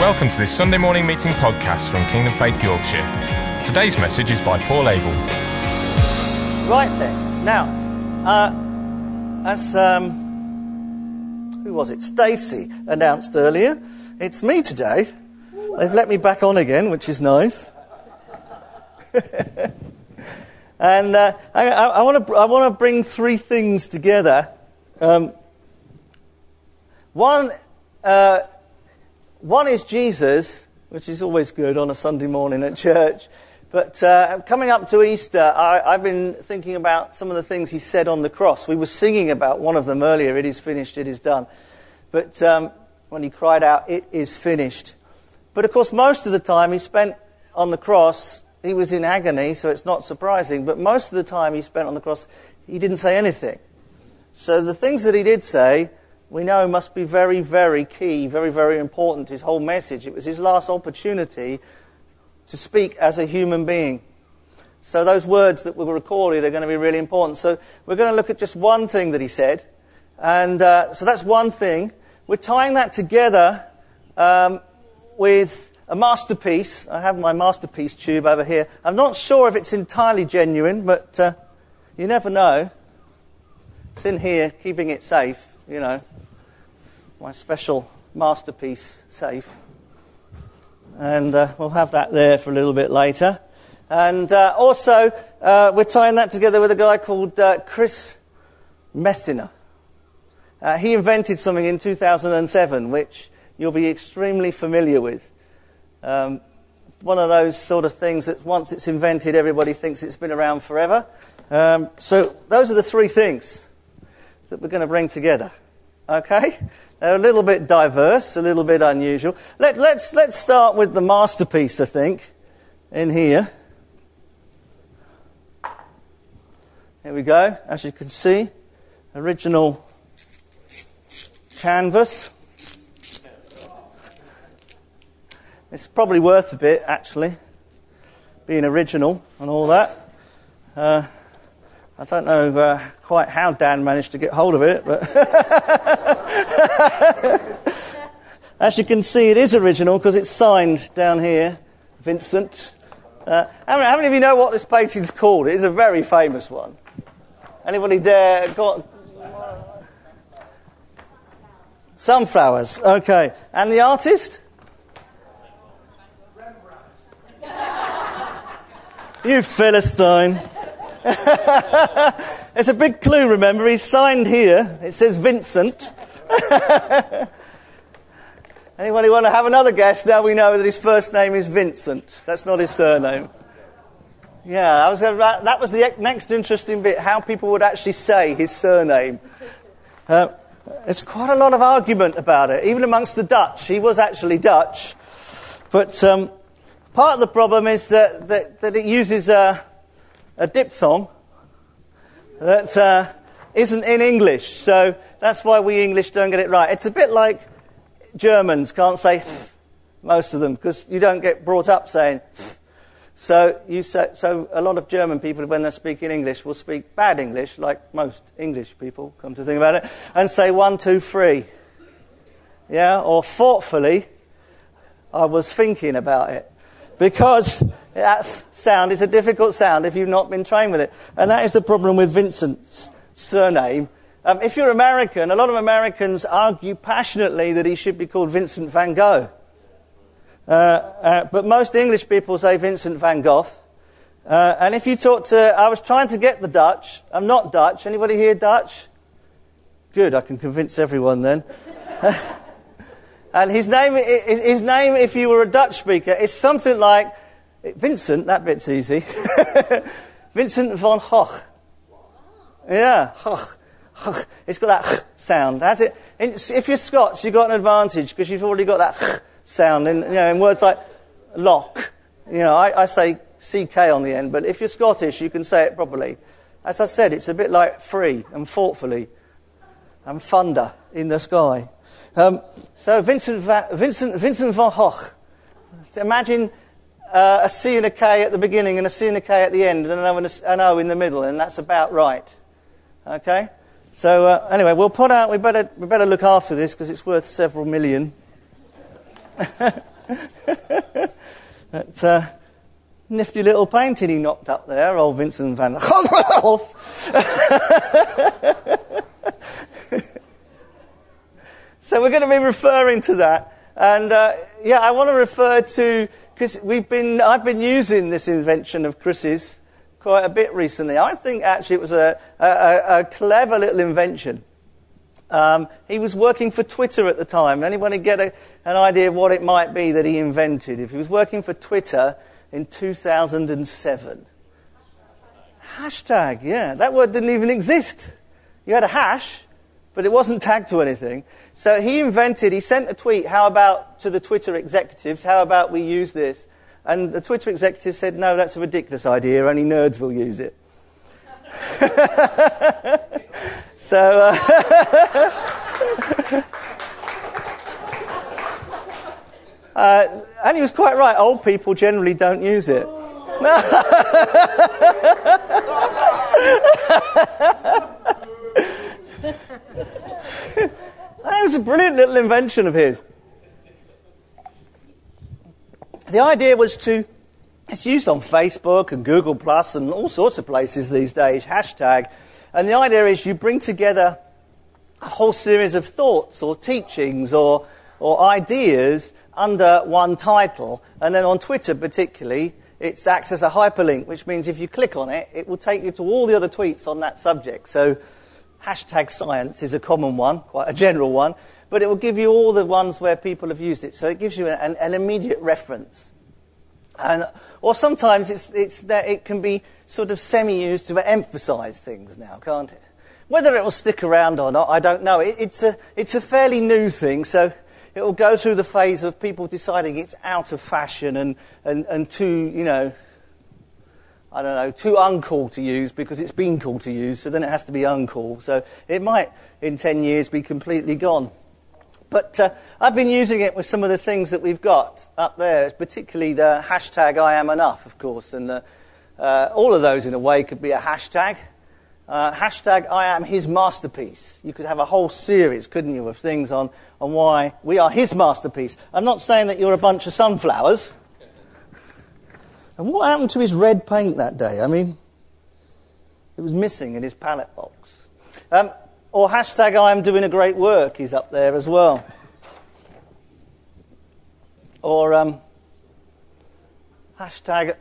Welcome to this Sunday morning meeting podcast from Kingdom Faith Yorkshire. Today's message is by Paul Abel. Right then, now, as who was it? Stacey announced earlier, it's me today. They've let me back on again, which is nice. And I want to bring three things together. One is Jesus, which is always good on a Sunday morning at church. But coming up to Easter, I've been thinking about some of the things he said on the cross. We were singing about one of them earlier, "It is finished, it is done." But when he cried out, "It is finished." But of course, most of the time he spent on the cross, he was in agony, so it's not surprising. But most of the time he spent on the cross, he didn't say anything. So the things that he did say, we know must be very, very key, very, very important. His whole message. It was his last opportunity to speak as a human being. So those words that were recorded are going to be really important. So we're going to look at just one thing that he said. And so that's one thing. We're tying that together with a masterpiece. I have my masterpiece tube over here. I'm not sure if it's entirely genuine, but you never know. It's in here, keeping it safe, you know. My special masterpiece safe. And we'll have that there for a little bit later. And also, we're tying that together with a guy called Chris Messina. He invented something in 2007, which you'll be extremely familiar with. One of those sort of things that once it's invented, everybody thinks it's been around forever. So those are the three things that we're going to bring together. Okay? They're a little bit diverse, a little bit unusual. Let's start with the masterpiece, I think, in here. Here we go. As you can see, original canvas. It's probably worth a bit, actually, being original and all that. I don't know quite how Dan managed to get hold of it, but as you can see, it is original because it's signed down here, Vincent. How many of you know what this painting's called? It is a very famous one. Anybody dare? Got Sunflowers. Okay, and the artist? You Philistine. It's a big clue, remember. He's signed here. It says Vincent. Anybody want to have another guess? Now we know that his first name is Vincent. That's not his surname. Yeah, that was the next interesting bit, how people would actually say his surname. There's quite a lot of argument about it, even amongst the Dutch. He was actually Dutch. But part of the problem is that it uses a diphthong that isn't in English, so that's why we English don't get it right. It's a bit like Germans can't say th, most of them, because you don't get brought up saying th. So a lot of German people, when they're speaking English, will speak bad English, like most English people, come to think about it, and say 1, 2, 3. Yeah, or thoughtfully, I was thinking about it. Because that sound is a difficult sound if you've not been trained with it. And that is the problem with Vincent's surname. If you're American, a lot of Americans argue passionately that he should be called Vincent van Gogh. But most English people say Vincent van Gogh. And if you talk to... I was trying to get the Dutch. I'm not Dutch. Anybody here Dutch? Good, I can convince everyone then. And his name, if you were a Dutch speaker, is something like Vincent. That bit's easy. Vincent van Gogh. Yeah, Gogh. It's got that sound. Has it? If you're Scots, you've got an advantage because you've already got that sound. In words like lock. I say CK on the end, but if you're Scottish, you can say it properly. As I said, it's a bit like free and thoughtfully and thunder in the sky. So Vincent van Gogh. Imagine a C and a K at the beginning and a C and a K at the end and an O in the middle, and that's about right. Okay? So anyway, we better look after this because it's worth several million. That nifty little painting he knocked up there, old Vincent van Gogh. So we're going to be referring to that. And I want to refer to, because I've been using this invention of Chris's quite a bit recently. I think actually it was a clever little invention. He was working for Twitter at the time. Anybody get an idea of what it might be that he invented? If he was working for Twitter in 2007. Hashtag, yeah. That word didn't even exist. You had a hash, but it wasn't tagged to anything. So he sent a tweet, to the Twitter executives, how about we use this? And the Twitter executive said, no, that's a ridiculous idea, only nerds will use it. So, and he was quite right, old people generally don't use it. That was a brilliant little invention of his. The idea was it's used on Facebook and Google Plus and all sorts of places these days, hashtag. And the idea is you bring together a whole series of thoughts or teachings or ideas under one title. And then on Twitter particularly, it acts as a hyperlink, which means if you click on it, it will take you to all the other tweets on that subject. So hashtag science is a common one, quite a general one, but it will give you all the ones where people have used it. So it gives you an immediate reference. Or sometimes it's that it can be sort of semi-used to emphasise things now, can't it? Whether it will stick around or not, I don't know. It's a fairly new thing, so it will go through the phase of people deciding it's out of fashion and too, too uncool to use because it's been cool to use, so then it has to be uncool. So it might, in 10 years, be completely gone. But I've been using it with some of the things that we've got up there, particularly the hashtag I am enough, of course, and all of those, in a way, could be a hashtag. Hashtag I am his masterpiece. You could have a whole series, couldn't you, of things on why we are his masterpiece. I'm not saying that you're a bunch of sunflowers. And what happened to his red paint that day? I mean, it was missing in his palette box. Or hashtag I am doing a great work is up there as well. Or hashtag,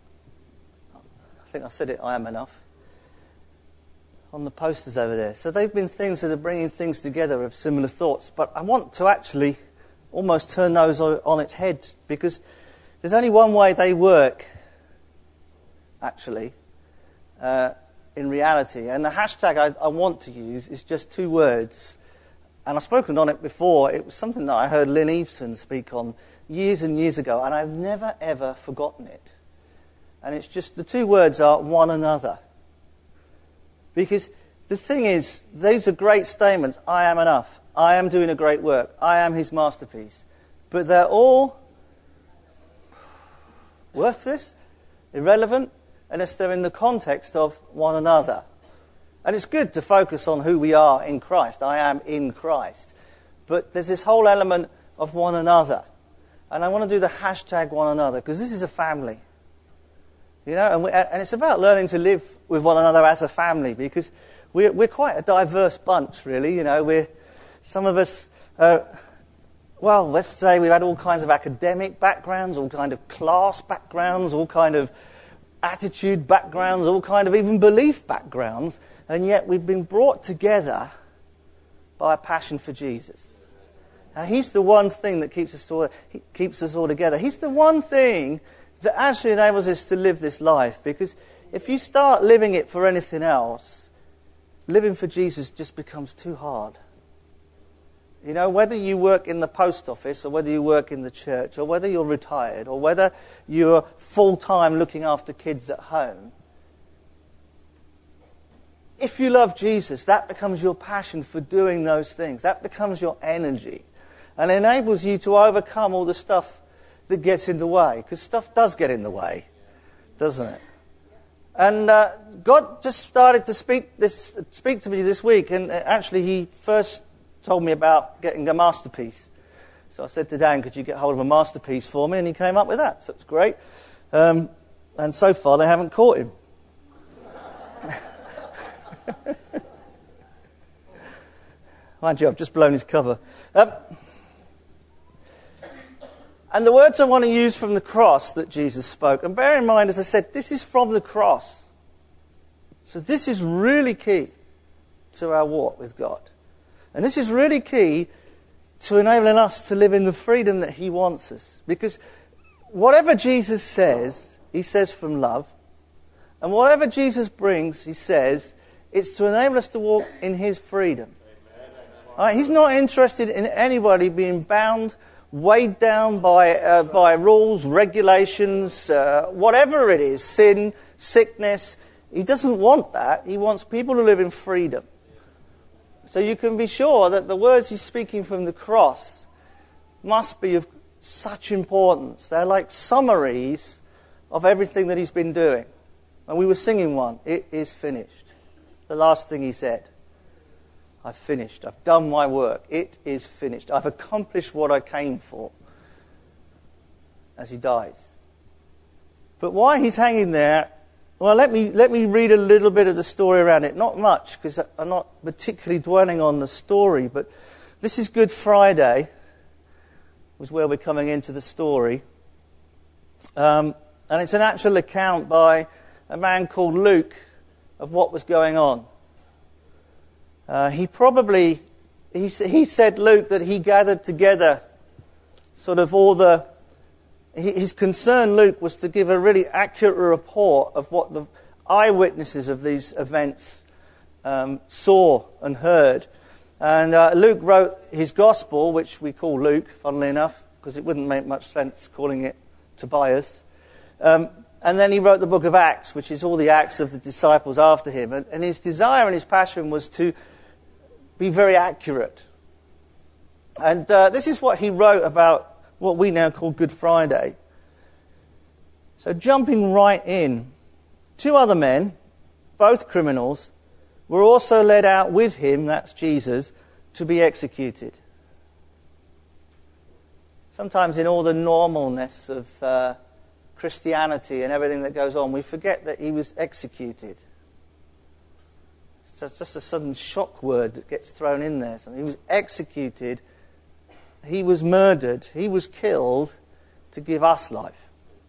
I think I said it, I am enough, on the posters over there. So they've been things that are bringing things together of similar thoughts. But I want to actually almost turn those on its head, because there's only one way they work, actually, in reality. And the hashtag I want to use is just two words. And I've spoken on it before. It was something that I heard Lynn Eveson speak on years and years ago, and I've never, ever forgotten it. And it's just, the two words are one another. Because the thing is, these are great statements. I am enough. I am doing a great work. I am his masterpiece. But they're all worthless, irrelevant, unless they're in the context of one another. And it's good to focus on who we are in Christ. I am in Christ. But there's this whole element of one another. And I want to do the hashtag one another, because this is a family. You know, and it's about learning to live with one another as a family, because we're quite a diverse bunch, really. You know, some of us, let's say we've had all kinds of academic backgrounds, all kind of class backgrounds, all kind of attitude backgrounds, all kind of even belief backgrounds, and yet we've been brought together by a passion for Jesus. Now, he's the one thing that keeps us all together. He's the one thing that actually enables us to live this life, because if you start living it for anything else, living for Jesus just becomes too hard. You know, whether you work in the post office, or whether you work in the church, or whether you're retired, or whether you're full-time looking after kids at home, if you love Jesus, that becomes your passion for doing those things. That becomes your energy, and enables you to overcome all the stuff that gets in the way, because stuff does get in the way, doesn't it? And God just started to speak to me this week, and actually he first told me about getting a masterpiece. So I said to Dan, could you get hold of a masterpiece for me? And he came up with that, so it's great. And so far they haven't caught him. Mind you, I've just blown his cover. And the words I want to use from the cross that Jesus spoke, and bear in mind, as I said, this is from the cross. So this is really key to our walk with God. And this is really key to enabling us to live in the freedom that he wants us. Because whatever Jesus says, he says from love. And whatever Jesus brings, he says, it's to enable us to walk in his freedom. All right, he's not interested in anybody being bound, weighed down by rules, regulations, whatever it is, sin, sickness. He doesn't want that. He wants people to live in freedom. So you can be sure that the words he's speaking from the cross must be of such importance. They're like summaries of everything that he's been doing. And we were singing one, "It is finished." The last thing he said. I've finished. I've done my work. It is finished. I've accomplished what I came for, as he dies. But why he's hanging there, well, let me read a little bit of the story around it. Not much, because I'm not particularly dwelling on the story, but this is Good Friday, was where we're coming into the story. And it's an actual account by a man called Luke of what was going on. He said, Luke, that he gathered together sort of his concern, Luke, was to give a really accurate report of what the eyewitnesses of these events saw and heard. And Luke wrote his gospel, which we call Luke, funnily enough, because it wouldn't make much sense calling it Tobias. And then he wrote the book of Acts, which is all the acts of the disciples after him. And his desire and his passion was to be very accurate. And this is what he wrote about what we now call Good Friday. So jumping right in, 2 other men, both criminals, were also led out with him, that's Jesus, to be executed. Sometimes in all the normalness of Christianity and everything that goes on, we forget that he was executed. It's just a sudden shock word that gets thrown in there. So he was executed, he was murdered, he was killed to give us life.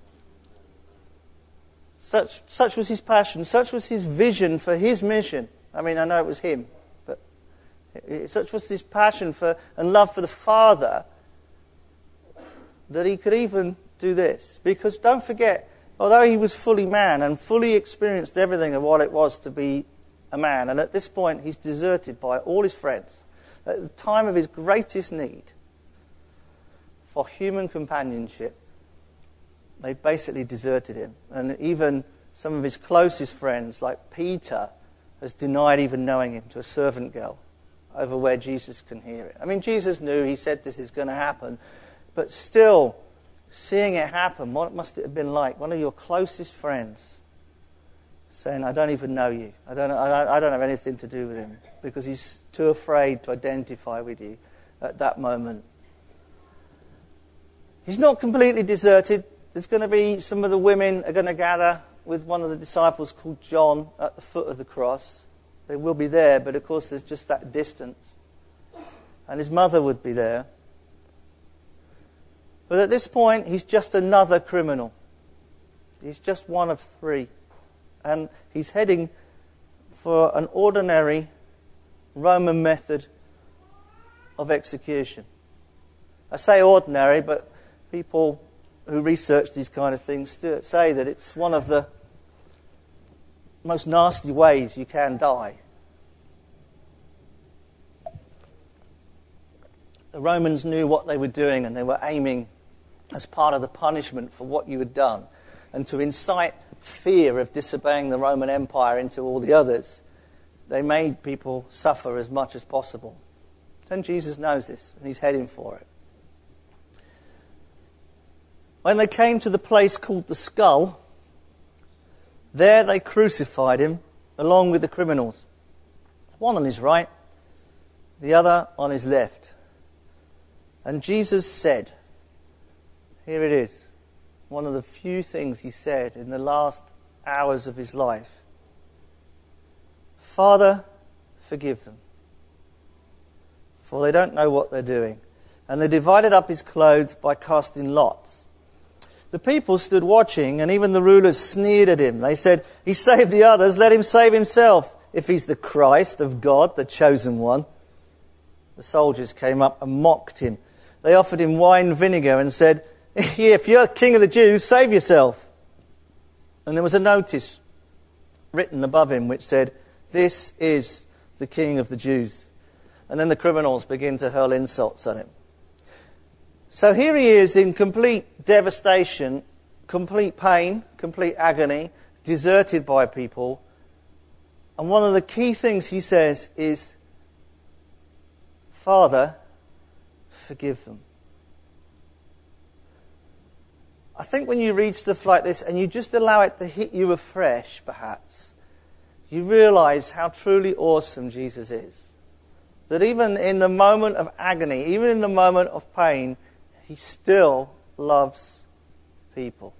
Such was his passion, such was his vision for his mission. I mean, I know it was him, but such was his passion for and love for the Father that he could even do this. Because don't forget, although he was fully man and fully experienced everything of what it was to be a man, and at this point he's deserted by all his friends at the time of his greatest need for human companionship, they basically deserted him. And even some of his closest friends, like Peter, has denied even knowing him to a servant girl over where Jesus can hear it. I mean, Jesus knew, he said this is going to happen, but still, seeing it happen, what must it have been like? One of your closest friends saying, I don't even know you. I don't have anything to do with him, because he's too afraid to identify with you at that moment. He's not completely deserted. There's going to be some of the women are going to gather with one of the disciples called John at the foot of the cross. They will be there, but of course there's just that distance. And his mother would be there. But at this point, he's just another criminal. He's just one of 3. And he's heading for an ordinary Roman method of execution. I say ordinary, but people who research these kind of things say that it's one of the most nasty ways you can die. The Romans knew what they were doing, and they were aiming as part of the punishment for what you had done, and to incite fear of disobeying the Roman Empire into all the others, they made people suffer as much as possible. And Jesus knows this, and he's heading for it. When they came to the place called the Skull, there they crucified him along with the criminals, one on his right, the other on his left. And Jesus said, here it is, one of the few things he said in the last hours of his life. Father, forgive them, for they don't know what they're doing. And they divided up his clothes by casting lots. The people stood watching, and even the rulers sneered at him. They said, he saved the others, let him save himself, if he's the Christ of God, the chosen one. The soldiers came up and mocked him. They offered him wine vinegar and said, if you're king of the Jews, save yourself. And there was a notice written above him which said, this is the king of the Jews. And then the criminals begin to hurl insults at him. So here he is in complete devastation, complete pain, complete agony, deserted by people. And one of the key things he says is, Father, forgive them. I think when you read stuff like this and you just allow it to hit you afresh, perhaps, you realise how truly awesome Jesus is. That even in the moment of agony, even in the moment of pain, he still loves people.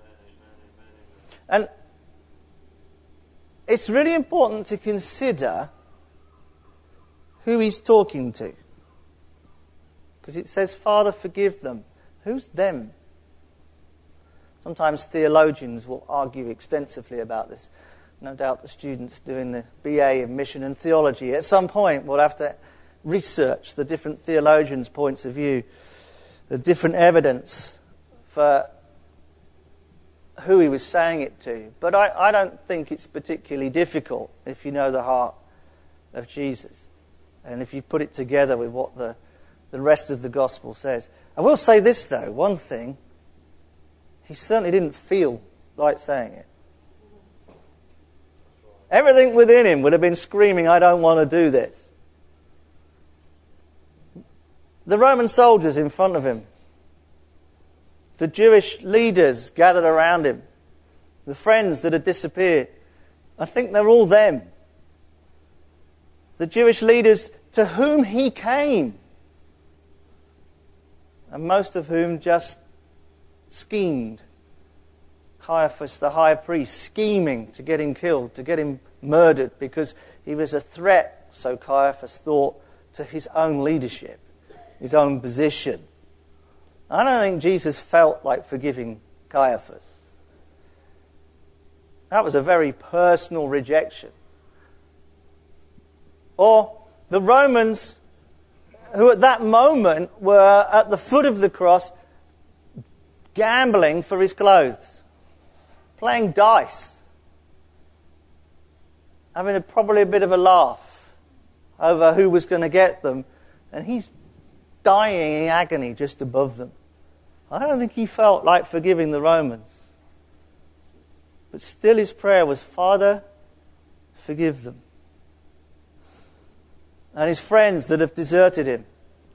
And it's really important to consider who he's talking to. Because it says, Father, forgive them. Who's them? Sometimes theologians will argue extensively about this. No doubt the students doing the BA in Mission and Theology at some point will have to research the different theologians' points of view, the different evidence for who he was saying it to. But I don't think it's particularly difficult if you know the heart of Jesus and if you put it together with what the rest of the gospel says. I will say this, though, one thing. He certainly didn't feel like saying it. Everything within him would have been screaming, I don't want to do this. The Roman soldiers in front of him, the Jewish leaders gathered around him, the friends that had disappeared, I think they're all them. The Jewish leaders to whom he came, and most of whom just schemed. Caiaphas, the high priest, scheming to get him killed, to get him murdered, because he was a threat, so Caiaphas thought, to his own leadership, his own position. I don't think Jesus felt like forgiving Caiaphas. That was a very personal rejection. Or the Romans, who at that moment were at the foot of the cross, gambling for his clothes, playing dice, having probably a bit of a laugh over who was going to get them, and he's dying in agony just above them. I don't think he felt like forgiving the Romans. But still his prayer was, Father, forgive them. And his friends that have deserted him.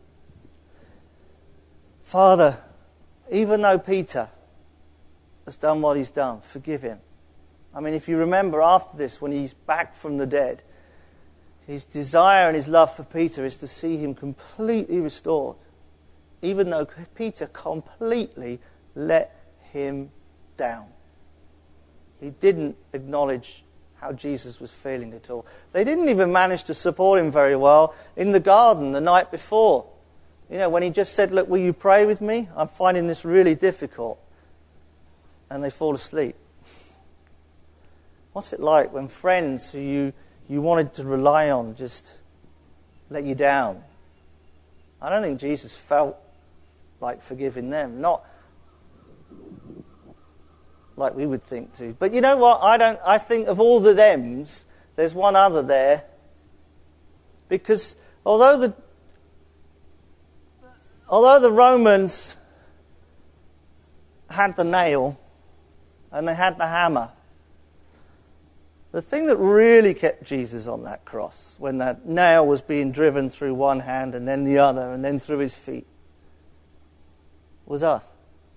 Father, even though Peter has done what he's done, forgive him. I mean, if you remember after this, when he's back from the dead, his desire and his love for Peter is to see him completely restored, even though Peter completely let him down. He didn't acknowledge how Jesus was feeling at all. They didn't even manage to support him very well in the garden the night before. You know, when he just said, look, will you pray with me? I'm finding this really difficult. And they fall asleep. What's it like when friends who you wanted to rely on just let you down? I don't think Jesus felt like forgiving them. Not like we would think to. But you know what? I think of all the thems, there's one other there. Because although the Romans had the nail and they had the hammer, the thing that really kept Jesus on that cross, when that nail was being driven through one hand and then the other and then through his feet, was us.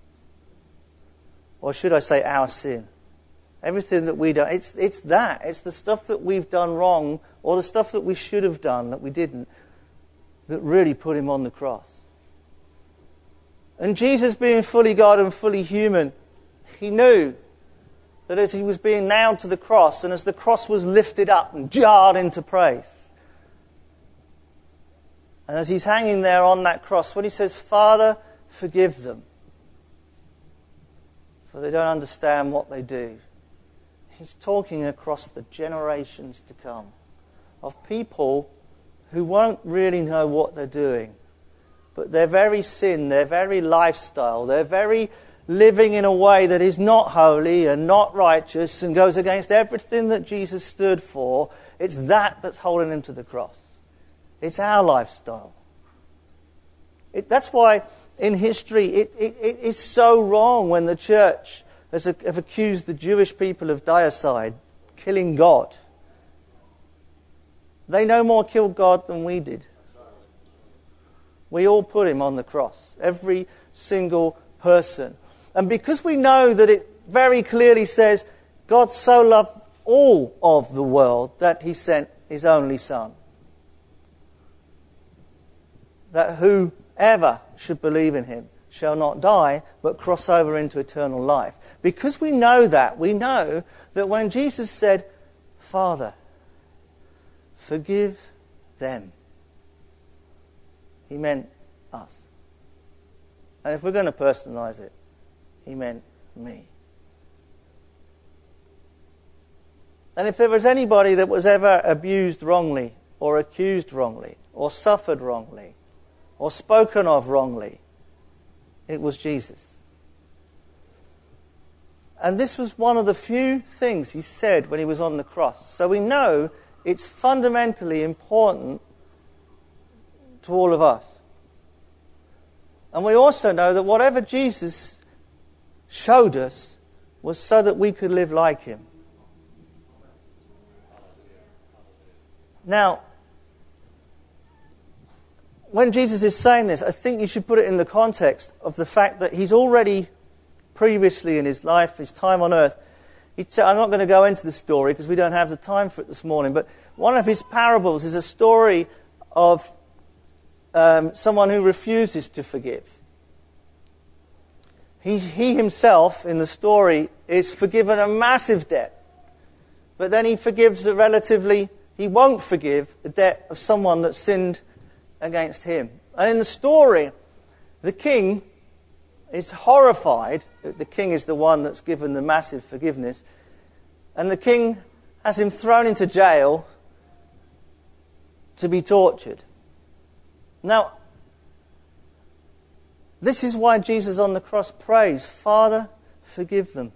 Or should I say our sin? Everything that we do, it's that. It's the stuff that we've done wrong or the stuff that we should have done that we didn't that really put him on the cross. And Jesus, being fully God and fully human, he knew that as he was being nailed to the cross and as the cross was lifted up and jarred into praise, and as he's hanging there on that cross, when he says, "Father, forgive them, for they don't understand what they do," he's talking across the generations to come of people who won't really know what they're doing, but their very sin, their very lifestyle, their very living in a way that is not holy and not righteous and goes against everything that Jesus stood for, it's that that's holding him to the cross. It's our lifestyle. That's why in history it is so wrong when the church have accused the Jewish people of deicide, killing God. They no more killed God than we did. We all put him on the cross, every single person. And because we know that it very clearly says God so loved all of the world that he sent his only Son, that whoever should believe in him shall not die but cross over into eternal life. Because we know that when Jesus said, "Father, forgive them," he meant us. And if we're going to personalize it, he meant me. And if there was anybody that was ever abused wrongly, or accused wrongly, or suffered wrongly, or spoken of wrongly, it was Jesus. And this was one of the few things he said when he was on the cross. So we know it's fundamentally important to all of us. And we also know that whatever Jesus showed us was so that we could live like him. Now, when Jesus is saying this, I think you should put it in the context of the fact that he's already previously in his life, his time on earth, I'm not going to go into the story because we don't have the time for it this morning, but one of his parables is a story of someone who refuses to forgive. He himself, in the story, is forgiven a massive debt. But then he won't forgive the debt of someone that sinned against him. And in the story, the king is horrified. The king is the one that's given the massive forgiveness. And the king has him thrown into jail to be tortured. Now, this is why Jesus on the cross prays, "Father, forgive them."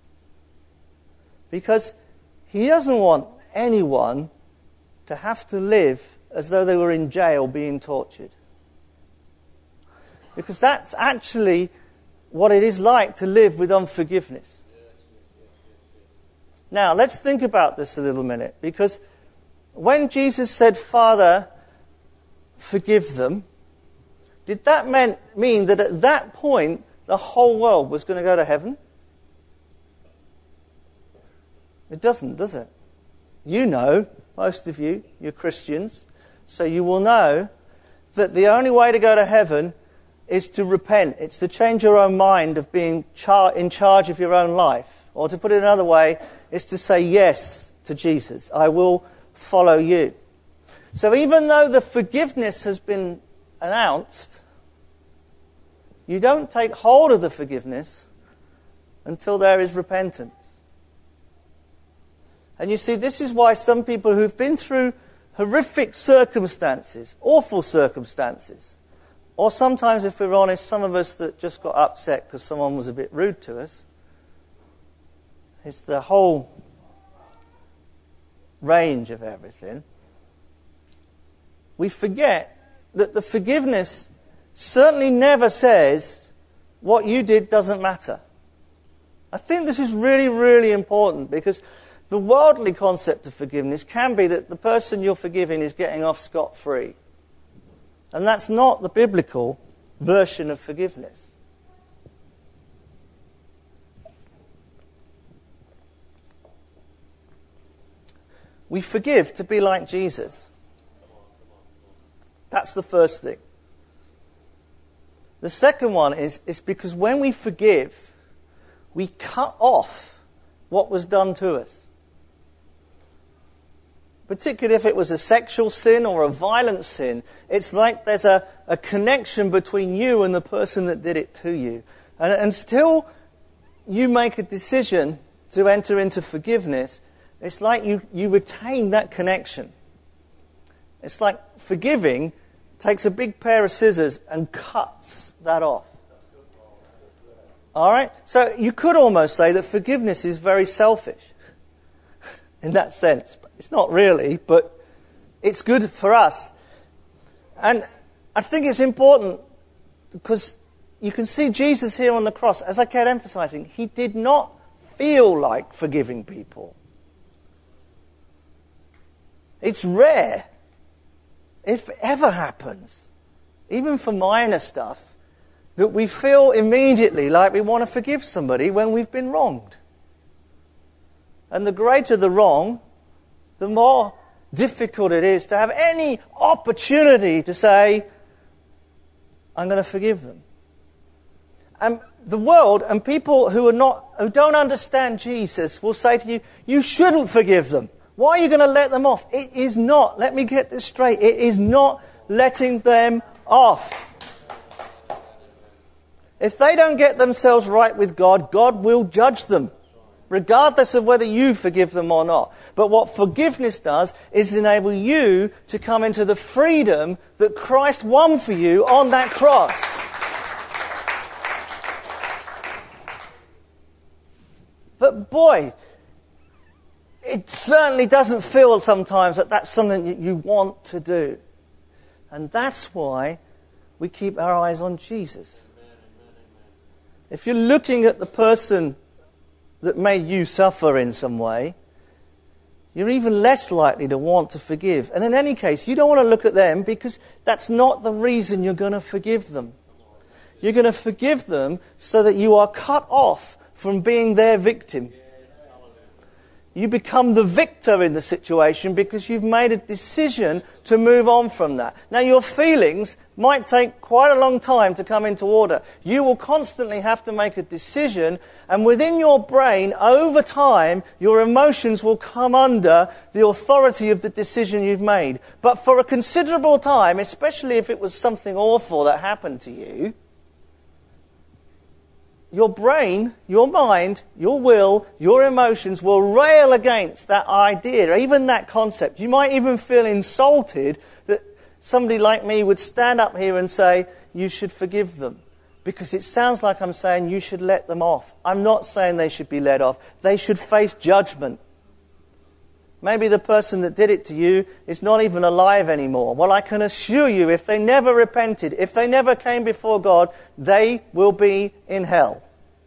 Because he doesn't want anyone to have to live as though they were in jail being tortured. Because that's actually what it is like to live with unforgiveness. Now, let's think about this a little minute. Because when Jesus said, "Father, forgive them," did that mean that at that point the whole world was going to go to heaven? It doesn't, does it? You know, most of you, you're Christians, so you will know that the only way to go to heaven is to repent. It's to change your own mind of being in charge of your own life. Or to put it another way, is to say yes to Jesus. I will follow you. So even though the forgiveness has been announced, you don't take hold of the forgiveness until there is repentance. And you see, this is why some people who've been through horrific circumstances, awful circumstances, or sometimes, if we're honest, some of us that just got upset because someone was a bit rude to us, it's the whole range of everything. We forget that the forgiveness certainly never says what you did doesn't matter. I think this is really, really important because the worldly concept of forgiveness can be that the person you're forgiving is getting off scot-free. And that's not the biblical version of forgiveness. We forgive to be like Jesus. That's the first thing. The second one is because when we forgive, we cut off what was done to us. Particularly if it was a sexual sin or a violent sin, it's like there's a connection between you and the person that did it to you. And until you make a decision to enter into forgiveness, it's like you retain that connection. It's like forgiving takes a big pair of scissors and cuts that off. All right? So you could almost say that forgiveness is very selfish in that sense. It's not really, but it's good for us. And I think it's important because you can see Jesus here on the cross, as I kept emphasizing, he did not feel like forgiving people. It's rare, if it ever happens, even for minor stuff, that we feel immediately like we want to forgive somebody when we've been wronged. And the greater the wrong, the more difficult it is to have any opportunity to say, I'm going to forgive them. And the world and people who don't understand Jesus will say to you, you shouldn't forgive them. Why are you going to let them off? It is not, let me get this straight, it is not letting them off. If they don't get themselves right with God, God will judge them, regardless of whether you forgive them or not. But what forgiveness does is enable you to come into the freedom that Christ won for you on that cross. But boy, it certainly doesn't feel sometimes that that's something that you want to do. And that's why we keep our eyes on Jesus. If you're looking at the person that made you suffer in some way, you're even less likely to want to forgive. And in any case, you don't want to look at them because that's not the reason you're going to forgive them. You're going to forgive them so that you are cut off from being their victim. You become the victor in the situation because you've made a decision to move on from that. Now, your feelings might take quite a long time to come into order. You will constantly have to make a decision, and within your brain, over time, your emotions will come under the authority of the decision you've made. But for a considerable time, especially if it was something awful that happened to you, your brain, your mind, your will, your emotions will rail against that idea, even that concept. You might even feel insulted that somebody like me would stand up here and say, you should forgive them. Because it sounds like I'm saying you should let them off. I'm not saying they should be let off. They should face judgment. Maybe the person that did it to you is not even alive anymore. Well, I can assure you, if they never repented, if they never came before God, they will be in hell.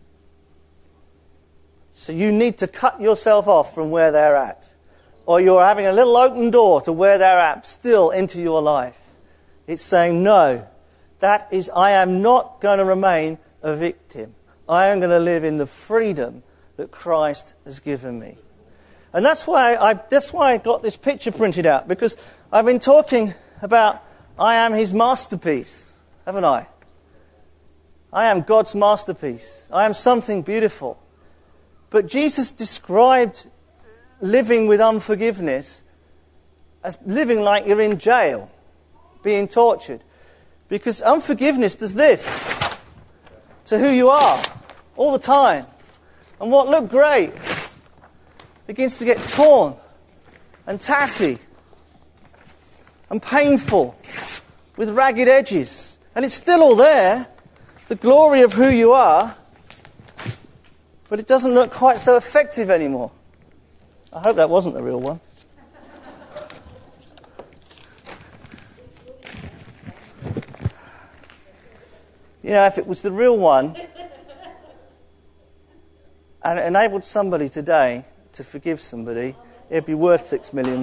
So you need to cut yourself off from where they're at. Or you're having a little open door to where they're at, still into your life. It's saying, no, I am not going to remain a victim. I am going to live in the freedom that Christ has given me. And that's why I got this picture printed out, because I've been talking about I am his masterpiece, haven't I? I am God's masterpiece. I am something beautiful. But Jesus described living with unforgiveness as living like you're in jail, being tortured. Because unforgiveness does this to who you are all the time. And what looked great begins to get torn and tatty and painful with ragged edges. And it's still all there, the glory of who you are, but it doesn't look quite so effective anymore. I hope that wasn't the real one. You know, if it was the real one and it enabled somebody today to forgive somebody, it'd be worth £6 million.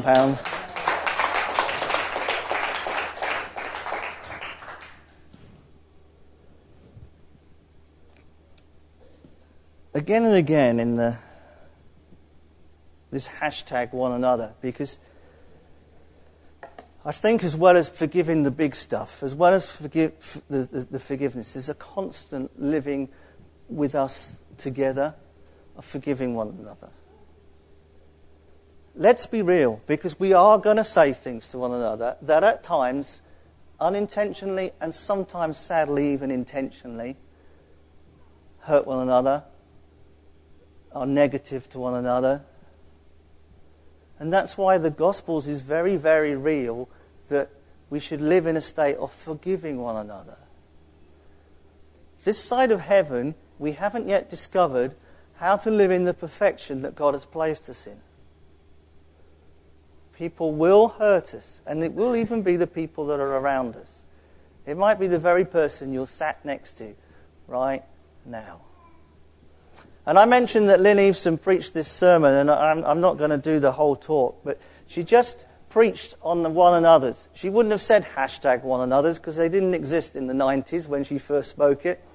Again and again in this hashtag one another, because I think as well as forgiving the big stuff, as well as the forgiveness, there's a constant living with us together of forgiving one another. Let's be real, because we are going to say things to one another that at times, unintentionally and sometimes sadly even intentionally, hurt one another, are negative to one another. And that's why the Gospels is very, very real, that we should live in a state of forgiving one another. This side of heaven, we haven't yet discovered how to live in the perfection that God has placed us in. People will hurt us, and it will even be the people that are around us. It might be the very person you're sat next to right now. And I mentioned that Lynn Eveson preached this sermon, and I'm not going to do the whole talk, but she just preached on the one another's. She wouldn't have said #one another's because they didn't exist in the 90s when she first spoke it.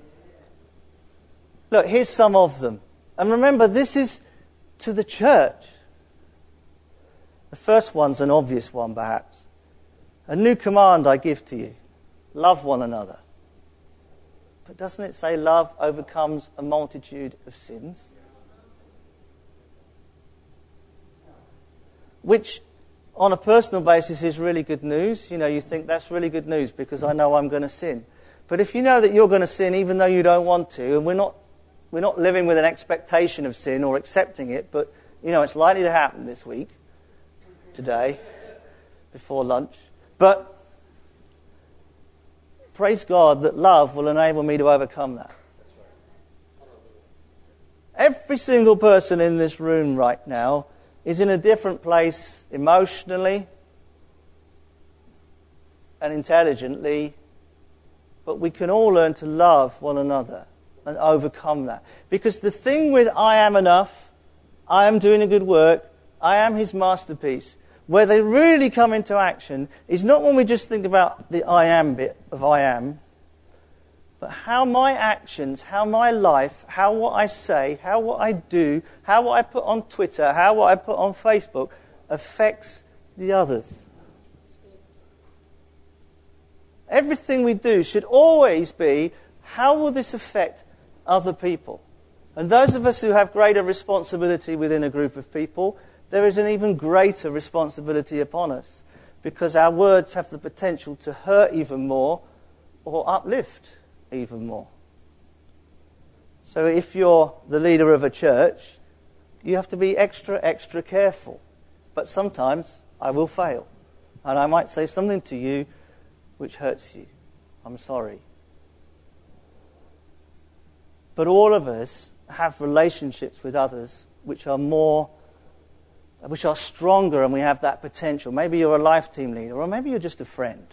Look, here's some of them. And remember, this is to the church. The first one's an obvious one, perhaps. A new command I give to you. Love one another. But doesn't it say love overcomes a multitude of sins? Which, on a personal basis, is really good news. You know, you think that's really good news because I know I'm going to sin. But if you know that you're going to sin even though you don't want to, and we're not living with an expectation of sin or accepting it, but, you know, it's likely to happen this week, today, before lunch. But praise God that love will enable me to overcome that. Every single person in this room right now is in a different place emotionally and intelligently, but we can all learn to love one another and overcome that. Because the thing with I am enough, I am doing a good work, I am his masterpiece, where they really come into action is not when we just think about the I am bit of I am, but how my actions, how my life, how what I say, how what I do, how what I put on Twitter, how what I put on Facebook affects the others. Everything we do should always be, how will this affect other people? And those of us who have greater responsibility within a group of people, there is an even greater responsibility upon us, because our words have the potential to hurt even more or uplift even more. So if you're the leader of a church, you have to be extra, extra careful. But sometimes I will fail, and I might say something to you which hurts you. I'm sorry. But all of us have relationships with others which are stronger, and we have that potential. Maybe you're a life team leader, or maybe you're just a friend.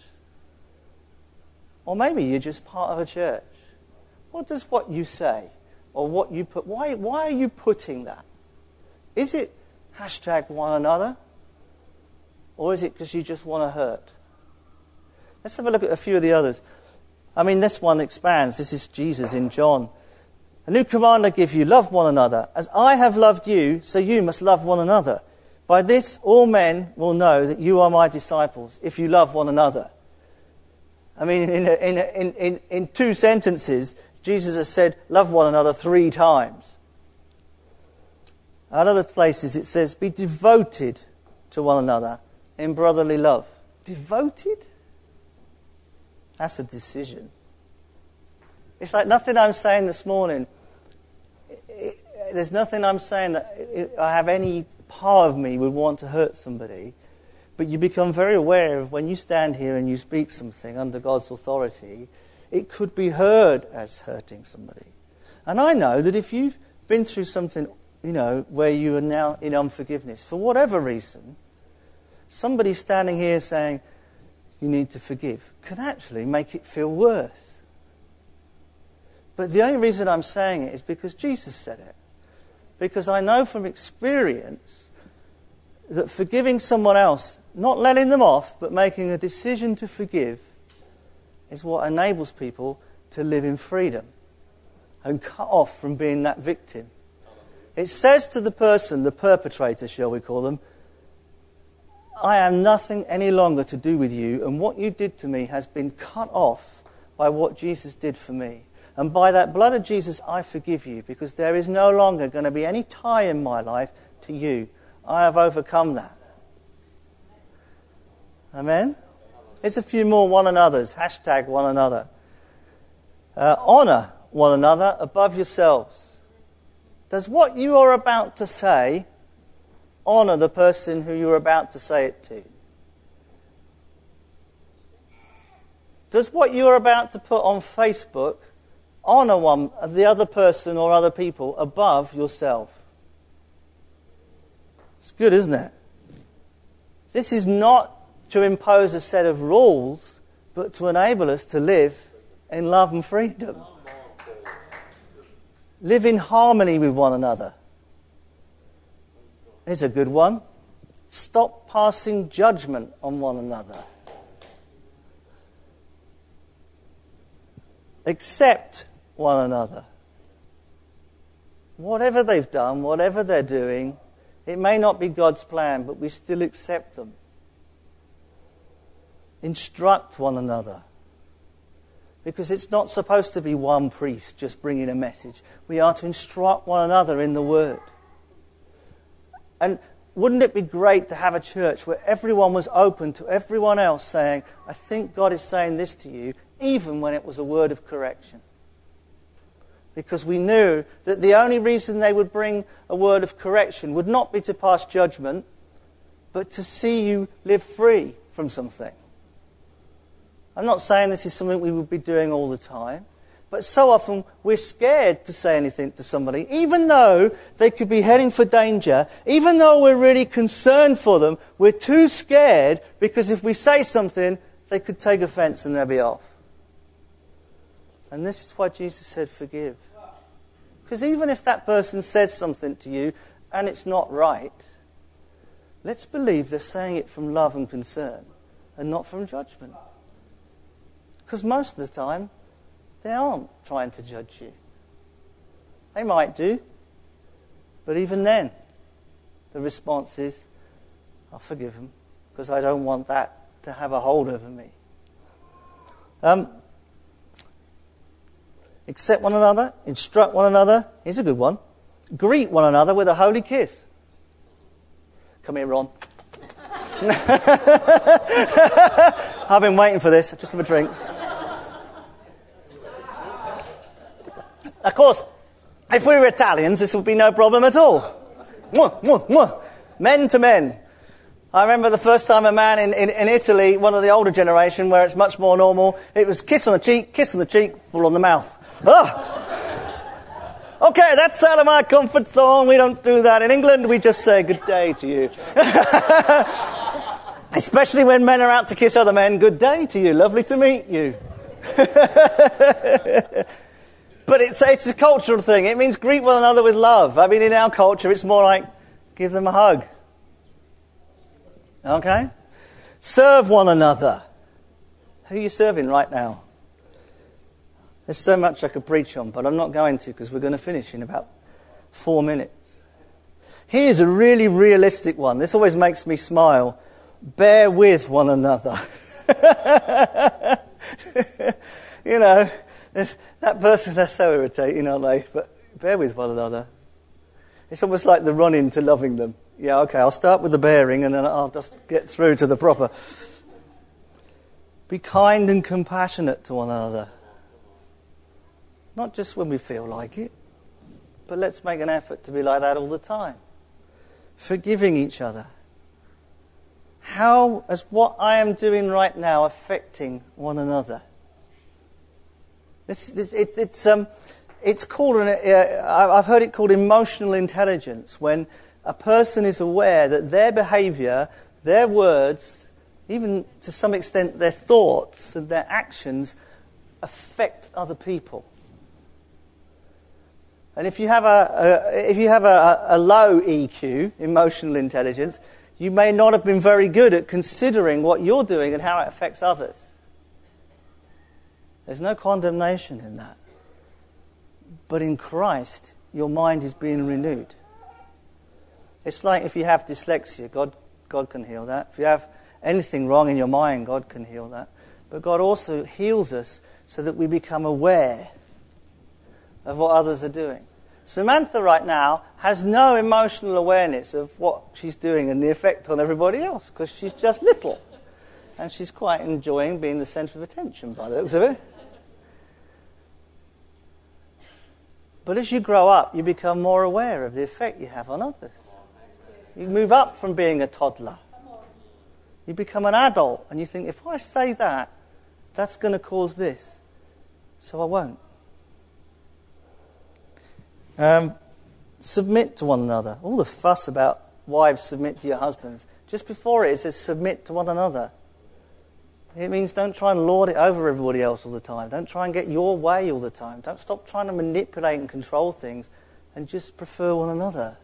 Or maybe you're just part of a church. What does what you say, or what you put, why are you putting that? Is it #one another? Or is it because you just want to hurt? Let's have a look at a few of the others. I mean, this one expands. This is Jesus in John. A new command I give you, love one another. As I have loved you, so you must love one another. By this all men will know that you are my disciples, if you love one another. I mean, in 2 sentences, Jesus has said, love one another 3 times. At other places it says, be devoted to one another in brotherly love. Devoted? That's a decision. It's like nothing I'm saying this morning. There's nothing I'm saying that I have any part of me would want to hurt somebody. But you become very aware of when you stand here and you speak something under God's authority, it could be heard as hurting somebody. And I know that if you've been through something, where you are now in unforgiveness, for whatever reason, somebody standing here saying you need to forgive can actually make it feel worse. But the only reason I'm saying it is because Jesus said it. Because I know from experience that forgiving someone else, not letting them off, but making a decision to forgive, is what enables people to live in freedom and cut off from being that victim. It says to the person, the perpetrator, shall we call them, I have nothing any longer to do with you, and what you did to me has been cut off by what Jesus did for me. And by that blood of Jesus, I forgive you, because there is no longer going to be any tie in my life to you. I have overcome that. Amen? Here's a few more one another's. Hashtag one another. Honour one another above yourselves. Does what you are about to say honour the person who you're about to say it to? Does what you're about to put on Facebook honour one of the other person or other people above yourself? It's good, isn't it? This is not to impose a set of rules, but to enable us to live in love and freedom. Live in harmony with one another. Here's a good one. Stop passing judgment on one another. Accept one another. Whatever they've done, whatever they're doing, it may not be God's plan, but we still accept them. Instruct one another. Because it's not supposed to be one priest just bringing a message. We are to instruct one another in the Word. And wouldn't it be great to have a church where everyone was open to everyone else saying, I think God is saying this to you, even when it was a word of correction? Because we knew that the only reason they would bring a word of correction would not be to pass judgment, but to see you live free from something. I'm not saying this is something we would be doing all the time, but so often we're scared to say anything to somebody, even though they could be heading for danger, even though we're really concerned for them, we're too scared because if we say something, they could take offence and they'll be off. And this is why Jesus said forgive. Because even if that person says something to you and it's not right, let's believe they're saying it from love and concern and not from judgment. Because most of the time, they aren't trying to judge you. They might do, but even then, the response is, I'll forgive them, because I don't want that to have a hold over me. Accept one another, instruct one another. Here's a good one. Greet one another with a holy kiss. Come here, Ron. I've been waiting for this. Just have a drink. Of course, if we were Italians, this would be no problem at all. Mwah, mwah, mwah. Men to men. I remember the first time a man in Italy, one of the older generation, where it's much more normal, it was kiss on the cheek, full on the mouth. Oh! Okay, that's out of my comfort zone. We don't do that. In England, we just say good day to you. Especially when men are out to kiss other men. Good day to you. Lovely to meet you. But it's a cultural thing. It means greet one another with love. I mean, in our culture, it's more like give them a hug. Okay? Serve one another. Who are you serving right now? There's so much I could preach on, but I'm not going to because we're going to finish in about 4 minutes. Here's a really realistic one. This always makes me smile. Bear with one another. You know, that person, they're so irritating, aren't they? But bear with one another. It's almost like the run into loving them. Yeah, okay, I'll start with the bearing and then I'll just get through to the proper. Be kind and compassionate to one another. Not just when we feel like it, but let's make an effort to be like that all the time. Forgiving each other. How is what I am doing right now affecting one another? It's called, I've heard it called emotional intelligence, when a person is aware that their behaviour, their words, even to some extent their thoughts and their actions affect other people. And if you have a low EQ, emotional intelligence, you may not have been very good at considering what you're doing and how it affects others. There's no condemnation in that. But in Christ, your mind is being renewed. It's like if you have dyslexia. God God can heal that. If you have anything wrong in your mind, God can heal that. But God also heals us so that we become aware of what others are doing. Samantha right now has no emotional awareness of what she's doing and the effect on everybody else because she's just little. And she's quite enjoying being the centre of attention by the looks of it. But as you grow up, you become more aware of the effect you have on others. You move up from being a toddler. You become an adult and you think, if I say that, that's going to cause this. So I won't. Submit to one another. All the fuss about wives submit to your husbands. Just before it says submit to one another. It means don't try and lord it over everybody else all the time. Don't try and get your way all the time. Don't stop trying to manipulate and control things and just prefer one another.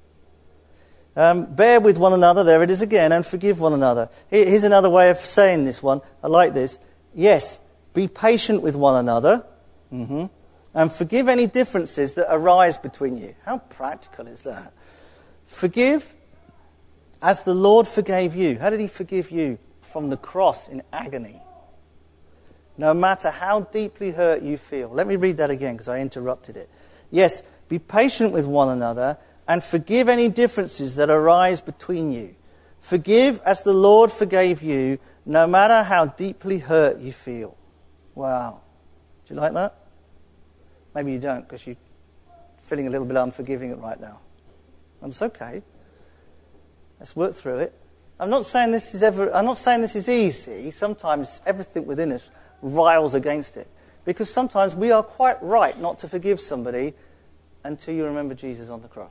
Bear with one another, there it is again, and forgive one another. Here's another way of saying this one. I like this. Yes, be patient with one another. And forgive any differences that arise between you. How practical is that? Forgive as the Lord forgave you. How did he forgive you? From the cross in agony. No matter how deeply hurt you feel. Let me read that again because I interrupted it. Yes, be patient with one another and forgive any differences that arise between you. Forgive as the Lord forgave you, no matter how deeply hurt you feel. Wow. Do you like that? Maybe you don't because you're feeling a little bit unforgiving right now. And it's okay. Let's work through it. I'm not saying this is easy. Sometimes everything within us riles against it. Because sometimes we are quite right not to forgive somebody until you remember Jesus on the cross.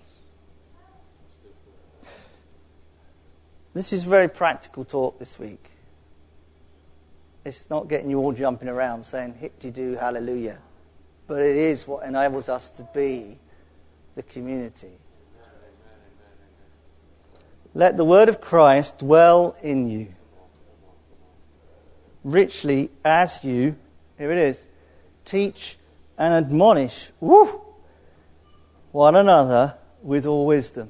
This is very practical talk this week. It's not getting you all jumping around saying hip-de-doo, hallelujah. But it is what enables us to be the community. Let the word of Christ dwell in you, richly as you, here it is, teach and admonish one another with all wisdom.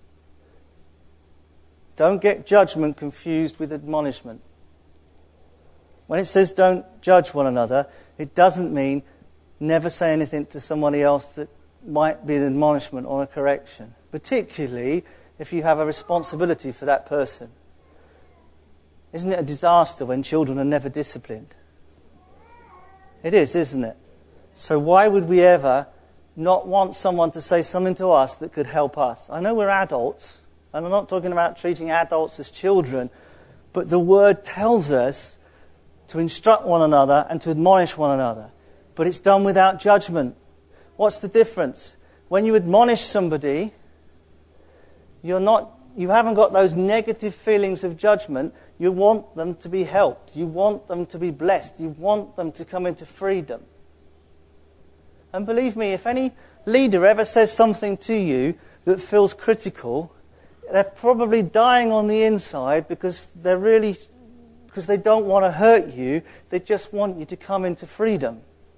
Don't get judgment confused with admonishment. When it says don't judge one another, it doesn't mean never say anything to somebody else that might be an admonishment or a correction, particularly if you have a responsibility for that person. Isn't it a disaster when children are never disciplined? It is, isn't it? So why would we ever not want someone to say something to us that could help us? I know we're adults, and I'm not talking about treating adults as children, but the word tells us to instruct one another and to admonish one another. But it's done without judgment. What's the difference? When you admonish somebody, you haven't got those negative feelings of judgment. You want them to be helped. You want them to be blessed. You want them to come into freedom. And believe me, if any leader ever says something to you that feels critical, they're probably dying on the inside because they don't want to hurt you. They just want you to come into freedom.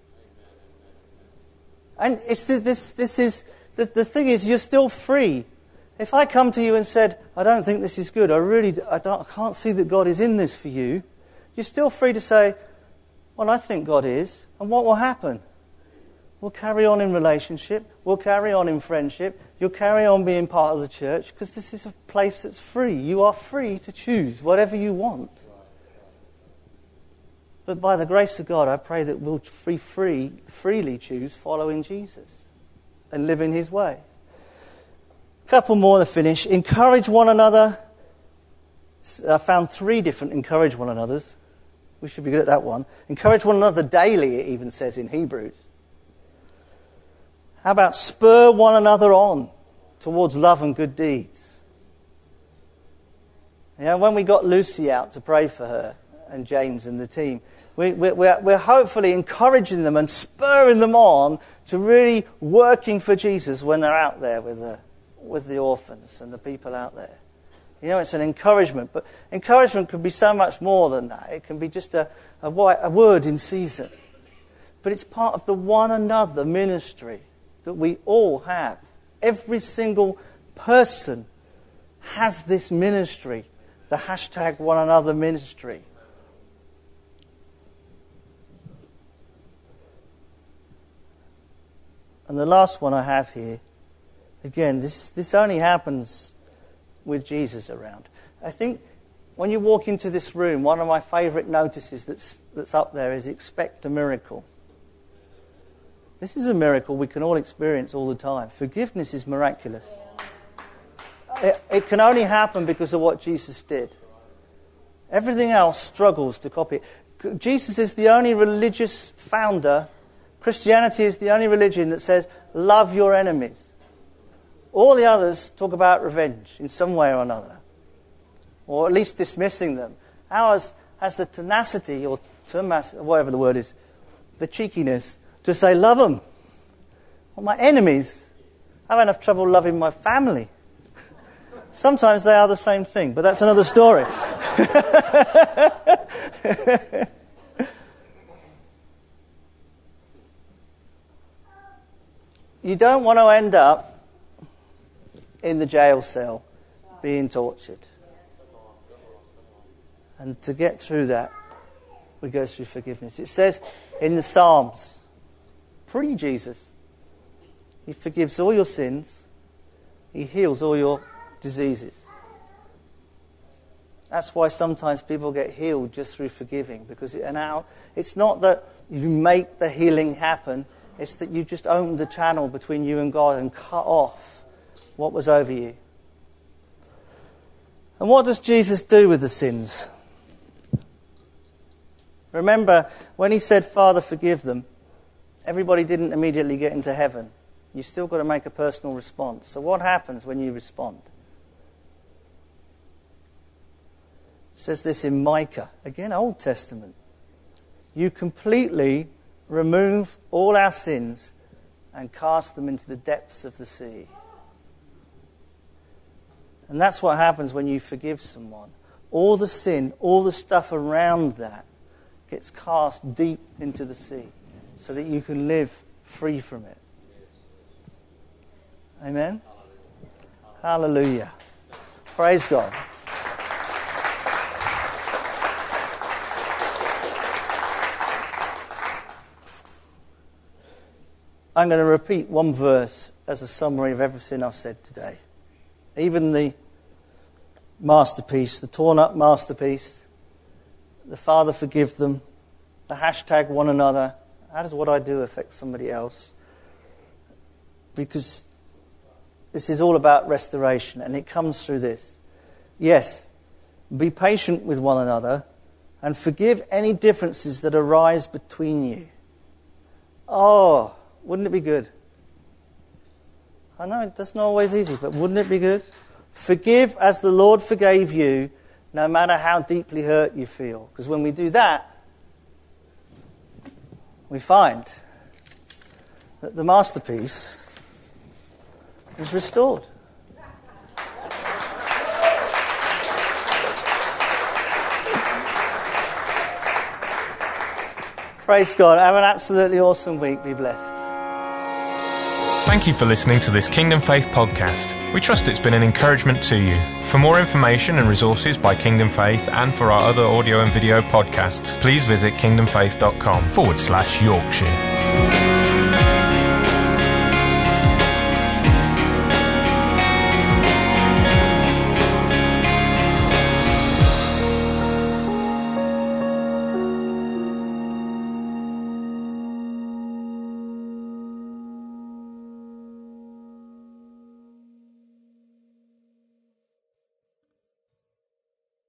And it's the thing is, you're still free. If I come to you and said, I don't think this is good, I can't see that God is in this for you, you're still free to say, well, I think God is. And what will happen? We'll carry on in relationship. We'll carry on in friendship. You'll carry on being part of the church because this is a place that's free. You are free to choose whatever you want. But by the grace of God, I pray that we'll freely choose following Jesus and live in his way. A couple more to finish. Encourage one another. I found 3 different encourage one another's. We should be good at that one. Encourage one another daily, it even says in Hebrews. How about spur one another on towards love and good deeds? When we got Lucy out to pray for her, and James and the team, we're hopefully encouraging them and spurring them on to really working for Jesus when they're out there with the orphans and the people out there. It's an encouragement, but encouragement could be so much more than that. It can be just a word in season. But it's part of the one another ministry that we all have. Every single person has this ministry the hashtag one another ministry. And the last one I have here, again, this only happens with Jesus around. I think when you walk into this room, one of my favourite notices that's up there is expect a miracle. This is a miracle we can all experience all the time. Forgiveness is miraculous. It can only happen because of what Jesus did. Everything else struggles to copy it. Jesus is the only religious founder. Christianity is the only religion that says, love your enemies. All the others talk about revenge in some way or another, or at least dismissing them. Ours has the tenacity, or whatever the word is, the cheekiness, to say, love them. Well, my enemies, I have enough trouble loving my family. Sometimes they are the same thing, but that's another story. You don't want to end up in the jail cell being tortured. And to get through that, we go through forgiveness. It says in the Psalms, pre-Jesus, He forgives all your sins. He heals all your diseases. That's why sometimes people get healed just through forgiving, because it's not that you make the healing happen, it's that you just opened the channel between you and God and cut off what was over you. And what does Jesus do with the sins? Remember, when He said, Father, forgive them, everybody didn't immediately get into heaven. You've still got to make a personal response. So what happens when you respond? It says this in Micah, again, Old Testament. You completely remove all our sins and cast them into the depths of the sea. And that's what happens when you forgive someone. All the sin, all the stuff around that gets cast deep into the sea so that you can live free from it. Amen? Hallelujah. Praise God. I'm going to repeat one verse as a summary of everything I've said today. Even the masterpiece, the torn up masterpiece, the Father forgive them, the hashtag one another. How does what I do affect somebody else? Because this is all about restoration, and it comes through this. Yes, be patient with one another and forgive any differences that arise between you. Oh, wouldn't it be good? I know that's not always easy, but wouldn't it be good? Forgive as the Lord forgave you, no matter how deeply hurt you feel. Because when we do that, we find that the masterpiece is restored. Praise God. Have an absolutely awesome week. Be blessed. Thank you for listening to this Kingdom Faith podcast. We trust it's been an encouragement to you. For more information and resources by Kingdom Faith and for our other audio and video podcasts, please visit kingdomfaith.com/Yorkshire.